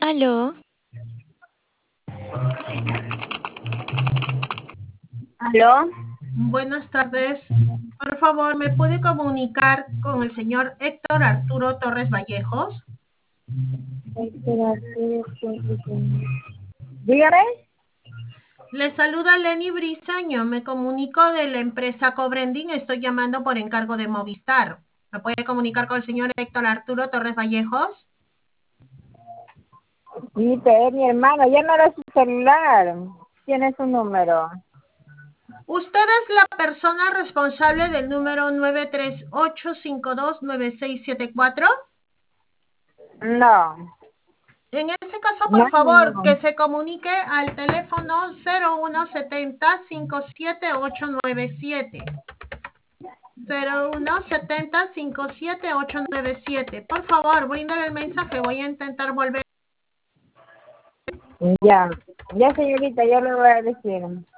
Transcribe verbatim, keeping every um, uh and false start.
Aló, ¿Aló? Buenas tardes. Por favor, ¿me puede comunicar con el señor Héctor Arturo Torres Vallejos? Dígame. Le saluda Lenny Briseño. Me comunico de la empresa Cobrending. Estoy llamando por encargo de Movistar. ¿Me puede comunicar con el señor Héctor Arturo Torres Vallejos? Sí, pero es mi hermano. Llámalo a su celular. Tiene su número. Usted es la persona responsable del número nueve tres ocho cinco dos nueve seis siete cuatro. No. En ese caso, por No, no, favor, no. que se comunique al teléfono cero uno setenta cincuenta y siete ocho nueve siete. cero uno setenta cincuenta y siete ocho nueve siete. Por favor, bríndale el mensaje. Voy a intentar volver. Ya. Ya, señorita, ya le voy a decir.